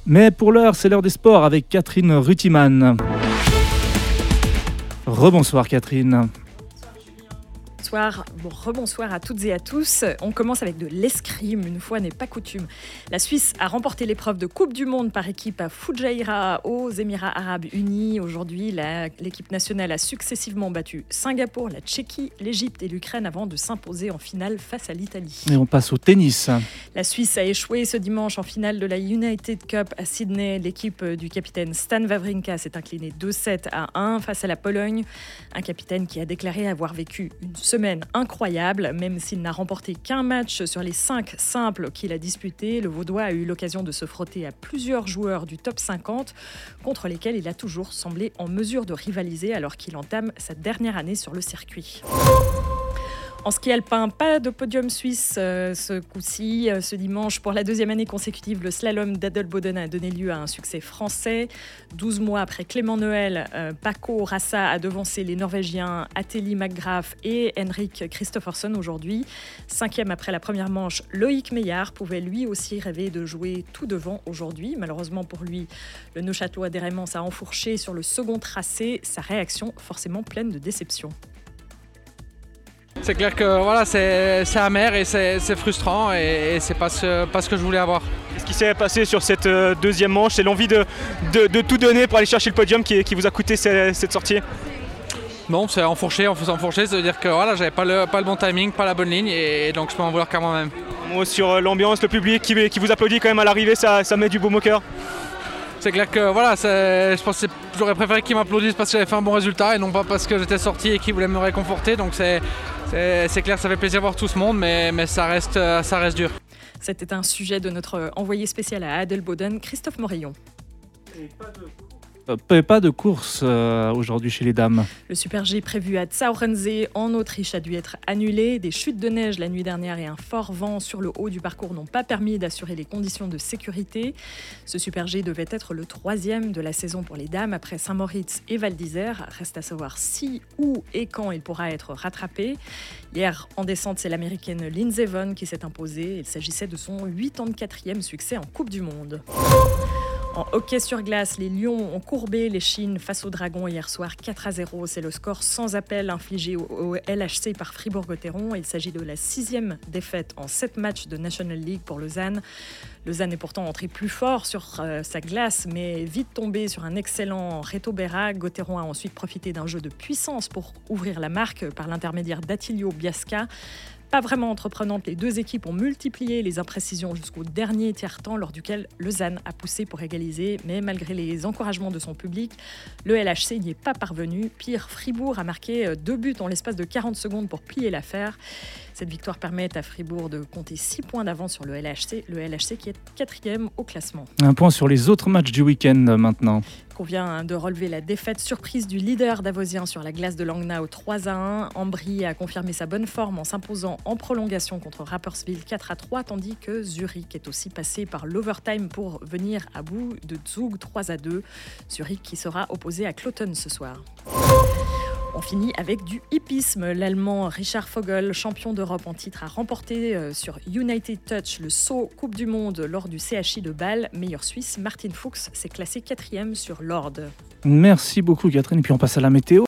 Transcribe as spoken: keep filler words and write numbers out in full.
Mais pour l'heure, c'est l'heure des sports avec Catherine Rutiman. Rebonsoir Catherine. Bonsoir, bon, rebonsoir à toutes et à tous. On commence avec de l'escrime, une fois n'est pas coutume. La Suisse a remporté l'épreuve de Coupe du Monde par équipe à Fujairah aux Émirats Arabes Unis. Aujourd'hui, la, l'équipe nationale a successivement battu Singapour, la Tchéquie, l'Égypte et l'Ukraine avant de s'imposer en finale face à l'Italie. Et on passe au tennis. La Suisse a échoué ce dimanche en finale de la United Cup à Sydney. L'équipe du capitaine Stan Wawrinka s'est inclinée deux sept à un face à la Pologne. Un capitaine qui a déclaré avoir vécu une semaine incroyable, même s'il n'a remporté qu'un match sur les cinq simples qu'il a disputés. Le Vaudois a eu l'occasion de se frotter à plusieurs joueurs du top cinquante contre lesquels il a toujours semblé en mesure de rivaliser alors qu'il entame sa dernière année sur le circuit. En ski alpin, pas de podium suisse euh, ce coup-ci. Euh, ce dimanche, pour la deuxième année consécutive, le slalom d'Adelboden a donné lieu à un succès français. douze mois après Clément Noël, euh, Paco Rassa a devancé les Norvégiens Ateli McGrath et Henrik Kristoffersen aujourd'hui. Cinquième après la première manche, Loïc Meillard pouvait lui aussi rêver de jouer tout devant aujourd'hui. Malheureusement pour lui, le Neuchâtelois d'Hérémence a enfourché sur le second tracé. Sa réaction forcément pleine de déception. C'est clair que voilà, c'est, c'est amer et c'est, c'est frustrant et, et c'est pas ce, pas ce que je voulais avoir. Ce qui s'est passé sur cette euh, deuxième manche, c'est l'envie de, de, de tout donner pour aller chercher le podium qui, qui vous a coûté cette, cette sortie? Non, c'est enfourché, en faisant enfourcher, ça veut dire que voilà, j'avais pas le, pas le bon timing, pas la bonne ligne et, et donc je peux en vouloir qu'à moi-même. Un mot sur l'ambiance, le public qui, qui vous applaudit quand même à l'arrivée, ça, ça met du baume au cœur. C'est clair que voilà, c'est, je pense que j'aurais préféré qu'ils m'applaudissent parce que j'avais fait un bon résultat et non pas parce que j'étais sorti et qu'ils voulaient me réconforter. Donc c'est, c'est, c'est clair, ça fait plaisir de voir tout ce monde, mais, mais ça, reste, ça reste dur. C'était un sujet de notre envoyé spécial à Adelboden, Christophe Morillon. Et pas de... Euh, pas de course euh, aujourd'hui chez les dames. Le Super G prévu à Zaurense en Autriche a dû être annulé. Des chutes de neige la nuit dernière et un fort vent sur le haut du parcours n'ont pas permis d'assurer les conditions de sécurité. Ce Super G devait être le troisième de la saison pour les dames après Saint-Moritz et Val d'Isère. Reste à savoir si, où et quand il pourra être rattrapé. Hier, en descente, c'est l'américaine Lindsey Vonn qui s'est imposée. Il s'agissait de son quatre-vingt-quatrième succès en Coupe du Monde. En hockey sur glace, les Lions ont courbé les Chines face aux Dragons hier soir quatre à zéro. C'est le score sans appel infligé au, au L H C par Fribourg-Gotteron. Il s'agit de la sixième défaite en sept matchs de National League pour Lausanne. Lausanne est pourtant entré plus fort sur euh, sa glace, mais vite tombé sur un excellent Reto Berra. Gotteron a ensuite profité d'un jeu de puissance pour ouvrir la marque par l'intermédiaire d'Attilio Biasca. Pas vraiment entreprenante, les deux équipes ont multiplié les imprécisions jusqu'au dernier tiers-temps lors duquel Lausanne a poussé pour égaliser. Mais malgré les encouragements de son public, le L H C n'y est pas parvenu. Pire, Fribourg a marqué deux buts en l'espace de quarante secondes pour plier l'affaire. Cette victoire permet à Fribourg de compter six points d'avance sur le L H C, le L H C qui est quatrième au classement. Un point sur les autres matchs du week-end maintenant. Il convient de relever la défaite surprise du leader davosien sur la glace de Langnau trois à un. Ambry a confirmé sa bonne forme en s'imposant en prolongation contre Rapperswil quatre à trois, tandis que Zurich est aussi passé par l'overtime pour venir à bout de Zug trois à deux. Zurich qui sera opposé à Cloton ce soir. On finit avec du hippisme. L'Allemand Richard Vogel, champion d'Europe en titre, a remporté sur United Touch le saut Coupe du Monde lors du C H I de Bâle. Meilleur Suisse, Martin Fuchs s'est classé quatrième sur l'Orde. Merci beaucoup Catherine. Et puis on passe à la météo.